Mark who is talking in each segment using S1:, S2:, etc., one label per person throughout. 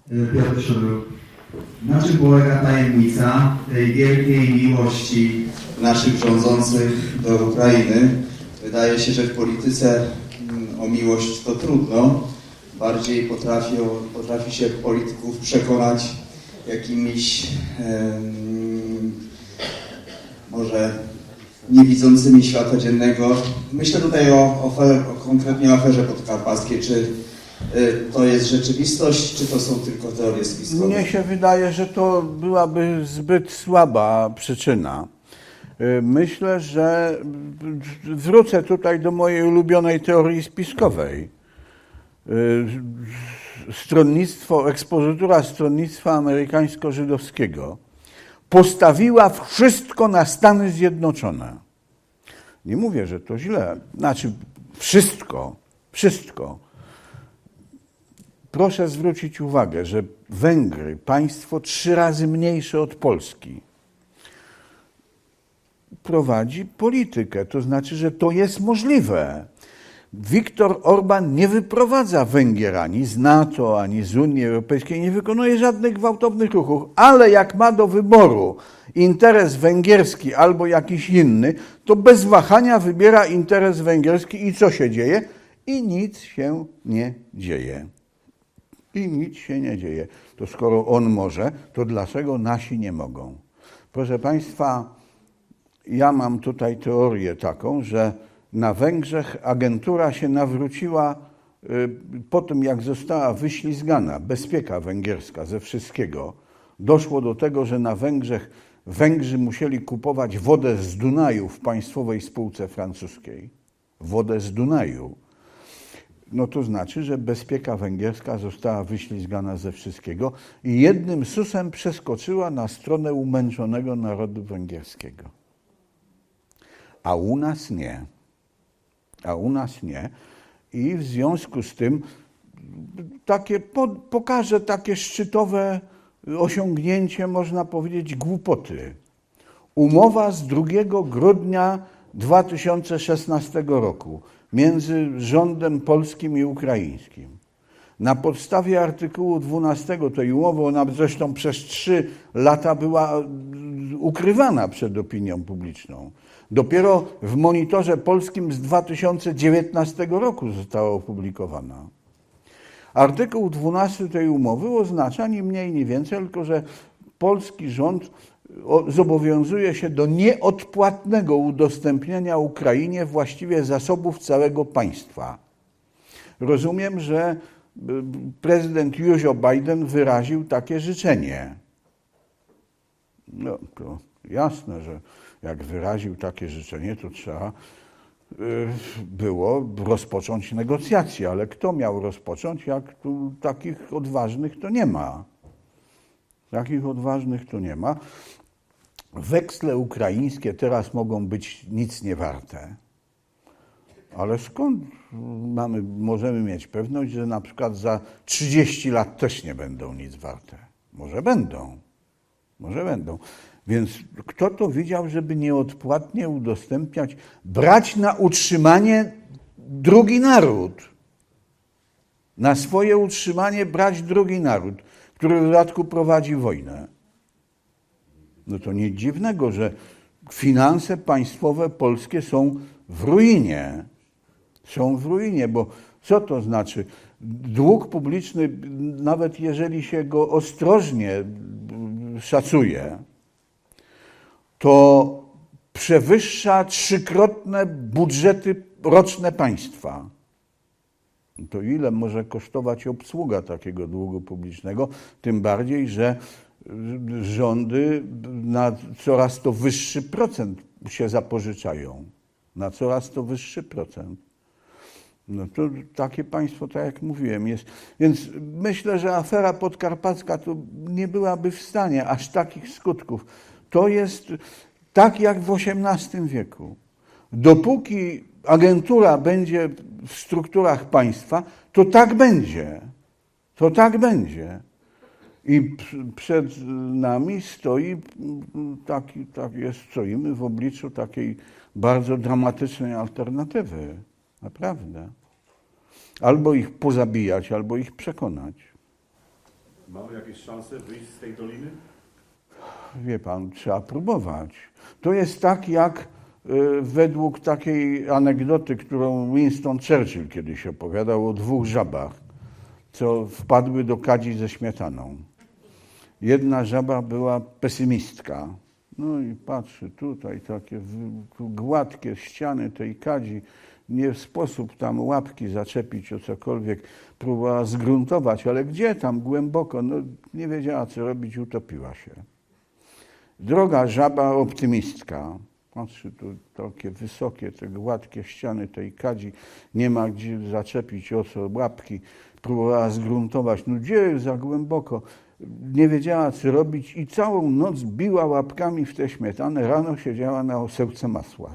S1: Piotr Szuruk. Na czym polega tajemnica tej wielkiej miłości naszych rządzących do Ukrainy? Wydaje się, że w polityce o miłość to trudno. Bardziej potrafi się polityków przekonać jakimiś może niewidzącymi świata dziennego. Myślę tutaj konkretnie o aferze podkarpackiej. Czy to jest rzeczywistość, czy to są tylko teorie spiskowe?
S2: Mnie się wydaje, że to byłaby zbyt słaba przyczyna. Myślę, że wrócę tutaj do mojej ulubionej teorii spiskowej. Ekspozytura stronnictwa amerykańsko-żydowskiego postawiła wszystko na Stany Zjednoczone. Nie mówię, że to źle. Znaczy wszystko. Proszę zwrócić uwagę, że Węgry, państwo 3 razy mniejsze od Polski, prowadzi politykę. To znaczy, że to jest możliwe. Viktor Orban nie wyprowadza Węgier ani z NATO, ani z Unii Europejskiej, nie wykonuje żadnych gwałtownych ruchów, ale jak ma do wyboru interes węgierski albo jakiś inny, to bez wahania wybiera interes węgierski i co się dzieje? I nic się nie dzieje. To skoro on może, to dlaczego nasi nie mogą? Proszę Państwa, ja mam tutaj teorię taką, że na Węgrzech agentura się nawróciła po tym, jak została wyślizgana bezpieka węgierska ze wszystkiego. Doszło do tego, że na Węgrzech Węgrzy musieli kupować wodę z Dunaju w państwowej spółce francuskiej. Wodę z Dunaju. No to znaczy, że bezpieka węgierska została wyślizgana ze wszystkiego i jednym susem przeskoczyła na stronę umęczonego narodu węgierskiego. A u nas nie. I w związku z tym pokażę takie szczytowe osiągnięcie, można powiedzieć, głupoty. Umowa z 2 grudnia 2016 roku między rządem polskim i ukraińskim. Na podstawie artykułu 12 tej umowy, ona zresztą przez 3 lata była ukrywana przed opinią publiczną. Dopiero w Monitorze Polskim z 2019 roku została opublikowana. Artykuł 12 tej umowy oznacza ni mniej, ni więcej, tylko że polski rząd zobowiązuje się do nieodpłatnego udostępniania Ukrainie właściwie zasobów całego państwa. Rozumiem, że prezydent Józio Biden wyraził takie życzenie. No to jasne, że jak wyraził takie życzenie, to trzeba było rozpocząć negocjacje, ale kto miał rozpocząć, jak tu takich odważnych to nie ma. Weksle ukraińskie teraz mogą być nic nie warte. Ale skąd możemy mieć pewność, że na przykład za 30 lat też nie będą nic warte? Może będą. Więc kto to widział, żeby nieodpłatnie udostępniać, brać na utrzymanie drugi naród? Na swoje utrzymanie brać drugi naród, który w dodatku prowadzi wojnę. No to nic dziwnego, że finanse państwowe polskie są w ruinie. Bo co to znaczy? Dług publiczny, nawet jeżeli się go ostrożnie szacuje, to przewyższa 3-krotne budżety roczne państwa. To ile może kosztować obsługa takiego długu publicznego? Tym bardziej, że rządy na coraz to wyższy procent się zapożyczają. Na coraz to wyższy procent. No to takie państwo, tak jak mówiłem, jest. Więc myślę, że afera podkarpacka to nie byłaby w stanie aż takich skutków. To jest tak jak w XVIII wieku. Dopóki agentura będzie w strukturach państwa, to tak będzie. I przed nami stoimy w obliczu takiej bardzo dramatycznej alternatywy. Naprawdę. Albo ich pozabijać, albo ich przekonać.
S3: Mamy jakieś szanse wyjść z tej doliny?
S2: Wie pan, trzeba próbować. To jest tak jak według takiej anegdoty, którą Winston Churchill kiedyś opowiadał o dwóch żabach, co wpadły do kadzi ze śmietaną. Jedna żaba była pesymistka. No i patrzy, tutaj takie gładkie ściany tej kadzi, nie sposób tam łapki zaczepić o cokolwiek. Próbowała zgruntować, ale gdzie tam głęboko? No nie wiedziała, co robić, utopiła się. Druga żaba optymistka. Patrzy, tu takie wysokie, te gładkie ściany tej kadzi, nie ma gdzie zaczepić o co łapki. Próbowała zgruntować, no gdzie za głęboko? Nie wiedziała, co robić i całą noc biła łapkami w tę śmietanę. Rano siedziała na osełce masła.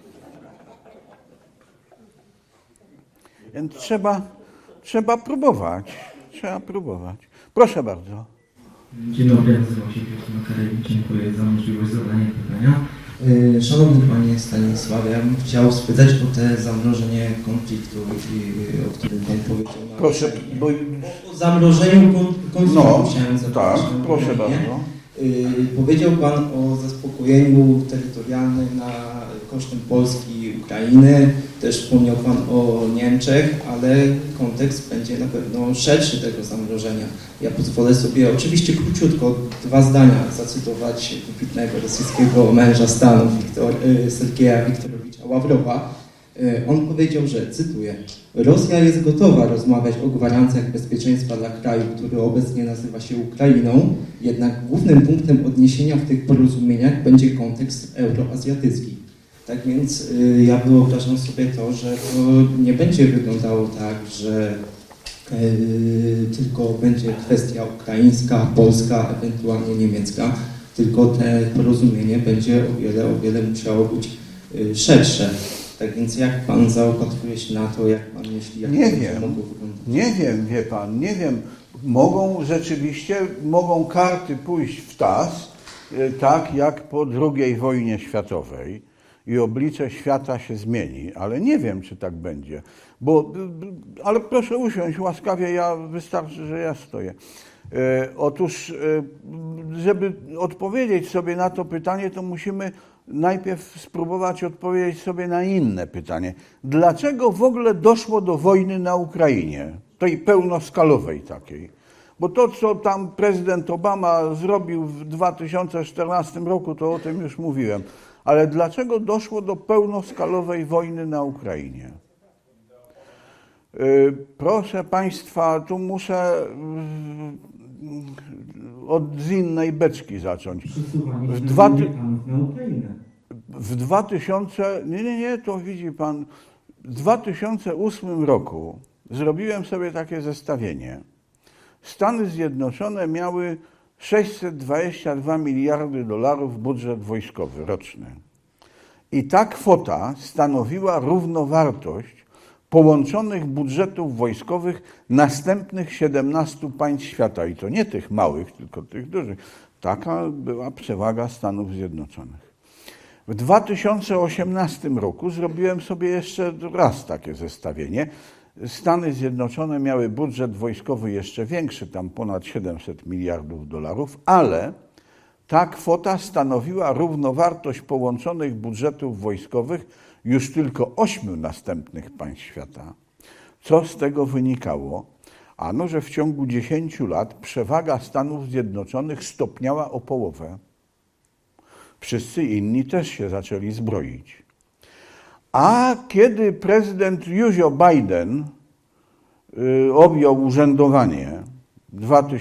S2: Więc trzeba próbować. Trzeba próbować. Proszę bardzo.
S4: Dzień dobry, nazywam się Piotr Makarewicz. Dziękuję za możliwość zadania pytania.
S5: Szanowny Panie Stanisławie, ja bym chciał spytać o te zamrożenie konfliktu, o którym Pan powiedział.
S2: Proszę, bo...
S5: O zamrożeniu konfliktu chciałem zapytać.
S2: Tak, proszę bardzo.
S5: Powiedział Pan o zaspokojeniu terytorialnym kosztem Polski i Ukrainy. Też wspomniał Pan o Niemczech, ale kontekst będzie na pewno szerszy tego zamrożenia. Ja pozwolę sobie oczywiście króciutko 2 zdania zacytować wybitnego rosyjskiego męża stanu Sergeja Wiktorowicza Ławrowa. On powiedział, że, cytuję, Rosja jest gotowa rozmawiać o gwarancjach bezpieczeństwa dla kraju, który obecnie nazywa się Ukrainą, jednak głównym punktem odniesienia w tych porozumieniach będzie kontekst euroazjatycki. Tak więc ja wyobrażam sobie to, że to nie będzie wyglądało tak, że tylko będzie kwestia ukraińska, polska, ewentualnie niemiecka, tylko te porozumienie będzie o wiele musiało być szersze. Tak więc jak Pan zaopatruje się na to, jak Pan myśli, jak to mogło wyglądać?
S2: Nie wiem, wie Pan, nie wiem. Mogą karty pójść w tas, tak jak po II wojnie światowej i oblicze świata się zmieni, ale nie wiem, czy tak będzie. Ale proszę usiąść łaskawie, wystarczy, że ja stoję. Otóż, żeby odpowiedzieć sobie na to pytanie, to musimy najpierw spróbować odpowiedzieć sobie na inne pytanie. Dlaczego w ogóle doszło do wojny na Ukrainie? Tej pełnoskalowej takiej. Bo to, co tam prezydent Obama zrobił w 2014 roku, to o tym już mówiłem. Ale dlaczego doszło do pełnoskalowej wojny na Ukrainie? Proszę Państwa, tu muszę z innej beczki zacząć. To widzi Pan, w 2008 roku zrobiłem sobie takie zestawienie. Stany Zjednoczone miały 622 miliardy dolarów budżet wojskowy roczny. I ta kwota stanowiła równowartość połączonych budżetów wojskowych następnych 17 państw świata. I to nie tych małych, tylko tych dużych. Taka była przewaga Stanów Zjednoczonych. W 2018 roku zrobiłem sobie jeszcze raz takie zestawienie. Stany Zjednoczone miały budżet wojskowy jeszcze większy, tam ponad 700 miliardów dolarów, ale ta kwota stanowiła równowartość połączonych budżetów wojskowych już tylko 8 następnych państw świata. Co z tego wynikało? Ano, że w ciągu 10 lat przewaga Stanów Zjednoczonych stopniała o połowę. Wszyscy inni też się zaczęli zbroić. A kiedy prezydent Józio Biden objął urzędowanie w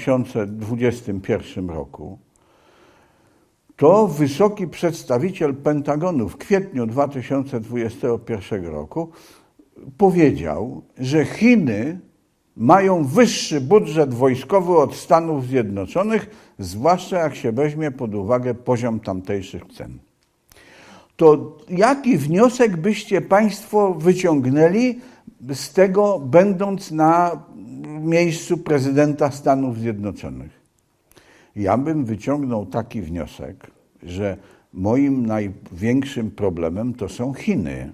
S2: 2021 roku, to wysoki przedstawiciel Pentagonu w kwietniu 2021 roku powiedział, że Chiny mają wyższy budżet wojskowy od Stanów Zjednoczonych, zwłaszcza jak się weźmie pod uwagę poziom tamtejszych cen. To jaki wniosek byście Państwo wyciągnęli z tego, będąc na miejscu prezydenta Stanów Zjednoczonych? Ja bym wyciągnął taki wniosek, że moim największym problemem to są Chiny.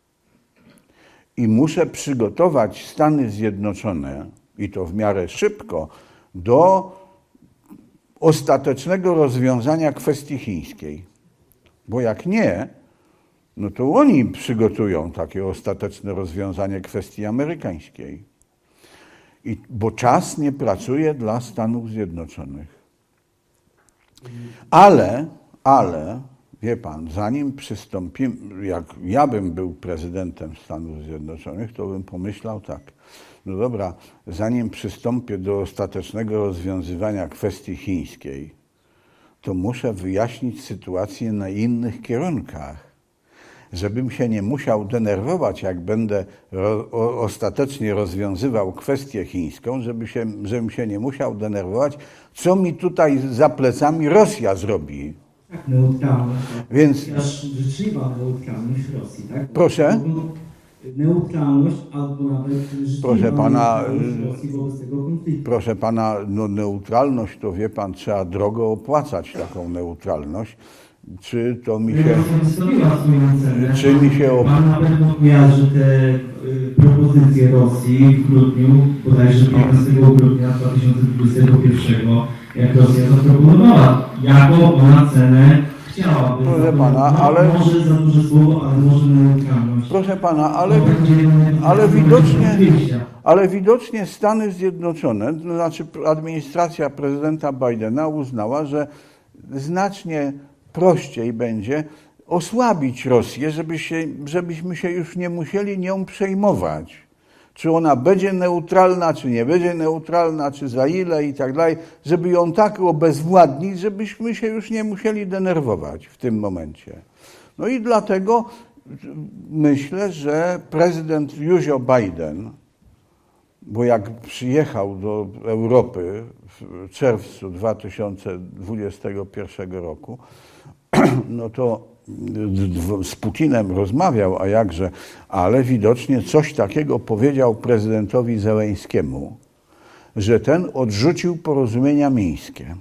S2: I muszę przygotować Stany Zjednoczone, i to w miarę szybko, do ostatecznego rozwiązania kwestii chińskiej. Bo jak nie, no to oni przygotują takie ostateczne rozwiązanie kwestii amerykańskiej. Bo czas nie pracuje dla Stanów Zjednoczonych. Ale, wie pan, zanim przystąpimy, jak ja bym był prezydentem Stanów Zjednoczonych, to bym pomyślał tak, no dobra, zanim przystąpię do ostatecznego rozwiązywania kwestii chińskiej, to muszę wyjaśnić sytuację na innych kierunkach, żebym się nie musiał denerwować, jak będę ostatecznie rozwiązywał kwestię chińską, żebym się nie musiał denerwować, co mi tutaj za plecami Rosja zrobi.
S4: Tak, neutralność.
S2: Więc
S4: życzliwa neutralność Rosji, tak?
S2: Proszę?
S4: Neutralność albo nawet życzliwa neutralność Rosji wobec tego konfliktu.
S2: Proszę pana, no neutralność to wie pan, trzeba drogo opłacać taką neutralność. Czy to mi się... Czy mi się...
S4: Pan na pewno kojarzy te propozycje Rosji w grudniu, bodajże 15 grudnia 2021, jak Rosja zaproponowała, jaką ona cenę chciałaby.
S2: Proszę pana, ale...
S4: Może za duże słowo, ale może neutralność.
S2: Proszę pana, ale widocznie Stany Zjednoczone, to znaczy administracja prezydenta Bidena uznała, że znacznie prościej będzie osłabić Rosję, żebyśmy się już nie musieli nią przejmować. Czy ona będzie neutralna, czy nie będzie neutralna, czy za ile i tak dalej, żeby ją tak obezwładnić, żebyśmy się już nie musieli denerwować w tym momencie. No i dlatego myślę, że prezydent Józio Biden, bo jak przyjechał do Europy w czerwcu 2021 roku, no to z Putinem rozmawiał, a jakże, ale widocznie coś takiego powiedział prezydentowi Zełeńskiemu, że ten odrzucił porozumienia mińskie.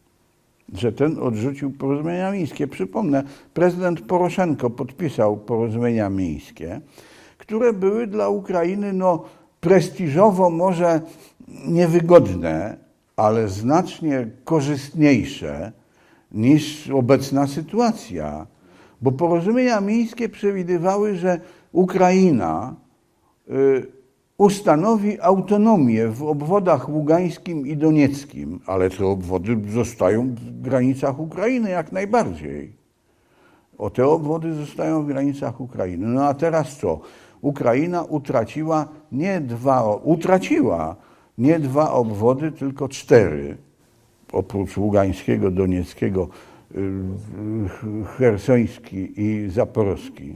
S2: Przypomnę, prezydent Poroszenko podpisał porozumienia mińskie, które były dla Ukrainy prestiżowo może niewygodne, ale znacznie korzystniejsze niż obecna sytuacja. Bo porozumienia mińskie przewidywały, że Ukraina ustanowi autonomię w obwodach ługańskim i donieckim, ale te obwody zostają w granicach Ukrainy jak najbardziej. Te obwody zostają w granicach Ukrainy. No a teraz co? Ukraina utraciła nie dwa obwody, tylko 4. Oprócz ługańskiego, donieckiego, chersoński i zaporowski.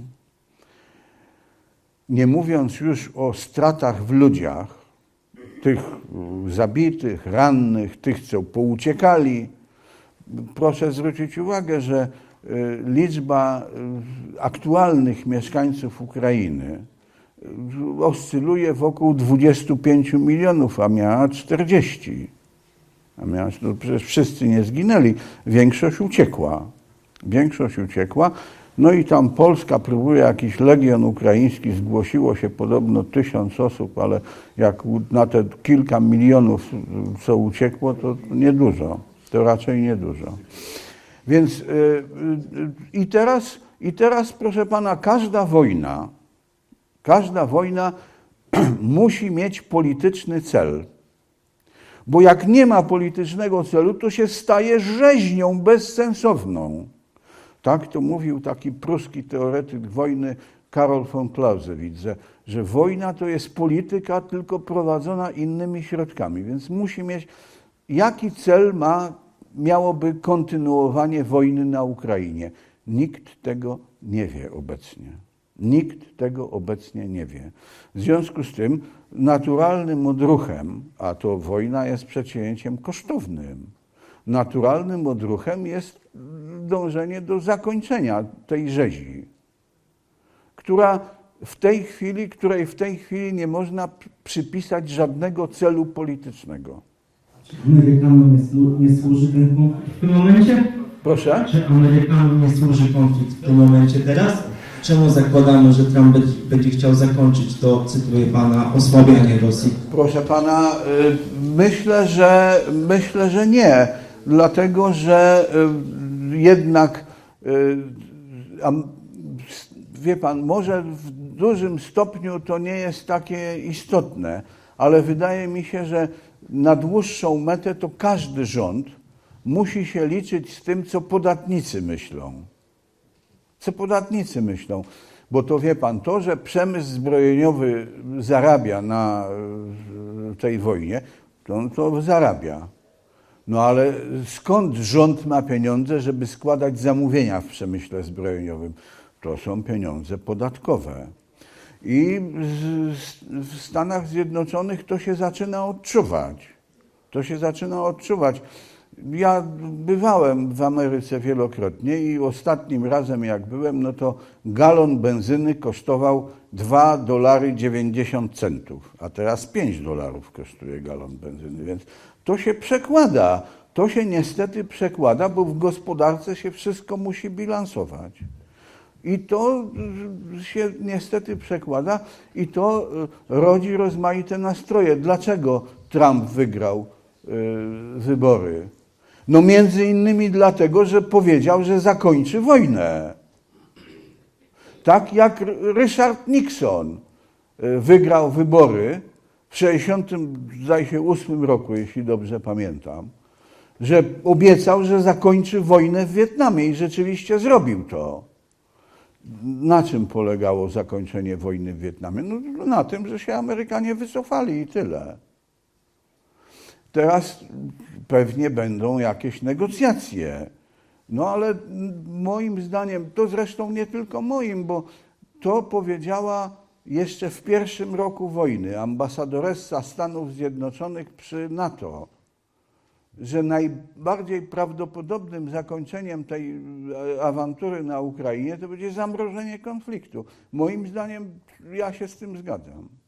S2: Nie mówiąc już o stratach w ludziach, tych zabitych, rannych, tych, co pouciekali. Proszę zwrócić uwagę, że liczba aktualnych mieszkańców Ukrainy oscyluje wokół 25 milionów, a miała 40. Przecież wszyscy nie zginęli. Większość uciekła. No i tam Polska próbuje, jakiś legion ukraiński, zgłosiło się podobno 1000 osób, ale jak na te kilka milionów, co uciekło, to niedużo. To raczej niedużo. Więc i teraz, proszę pana, każda wojna musi mieć polityczny cel. Bo jak nie ma politycznego celu, to się staje rzeźnią bezsensowną. Tak to mówił taki pruski teoretyk wojny Karol von Clausewitz, że wojna to jest polityka, tylko prowadzona innymi środkami. Więc musi mieć, jaki cel miałoby kontynuowanie wojny na Ukrainie. Nikt tego nie wie obecnie. W związku z tym naturalnym odruchem, a to wojna jest przedsięwzięciem kosztownym, naturalnym odruchem jest dążenie do zakończenia tej rzezi, której w tej chwili nie można przypisać żadnego celu politycznego.
S4: Czy Amerykanom nie służy ten konflikt w tym momencie?
S2: Proszę?
S4: Czy Amerykanom nie służy konflikt
S5: w tym momencie teraz? Czemu zakładamy, że Trump będzie chciał zakończyć to, cytuję pana, osłabianie Rosji?
S2: Proszę pana, myślę, że nie. dlatego że jednak, wie pan, może w dużym stopniu to nie jest takie istotne, ale wydaje mi się, że na dłuższą metę to każdy rząd musi się liczyć z tym, co podatnicy myślą. Co podatnicy myślą. Bo to wie pan, to, że przemysł zbrojeniowy zarabia na tej wojnie, to zarabia. No ale skąd rząd ma pieniądze, żeby składać zamówienia w przemyśle zbrojeniowym? To są pieniądze podatkowe. I w Stanach Zjednoczonych to się zaczyna odczuwać. To się zaczyna odczuwać. Ja bywałem w Ameryce wielokrotnie i ostatnim razem jak byłem, no to galon benzyny kosztował $2,90, a teraz $5 kosztuje galon benzyny, więc to się przekłada. To się niestety przekłada, bo w gospodarce się wszystko musi bilansować. I to się niestety przekłada i to rodzi rozmaite nastroje. Dlaczego Trump wygrał wybory? No między innymi dlatego, że powiedział, że zakończy wojnę. Tak jak Richard Nixon wygrał wybory w 1968 roku, jeśli dobrze pamiętam, że obiecał, że zakończy wojnę w Wietnamie i rzeczywiście zrobił to. Na czym polegało zakończenie wojny w Wietnamie? No, na tym, że się Amerykanie wycofali i tyle. Teraz pewnie będą jakieś negocjacje. No ale moim zdaniem, to zresztą nie tylko moim, bo to powiedziała jeszcze w pierwszym roku wojny ambasadoressa Stanów Zjednoczonych przy NATO, że najbardziej prawdopodobnym zakończeniem tej awantury na Ukrainie to będzie zamrożenie konfliktu. Moim zdaniem ja się z tym zgadzam.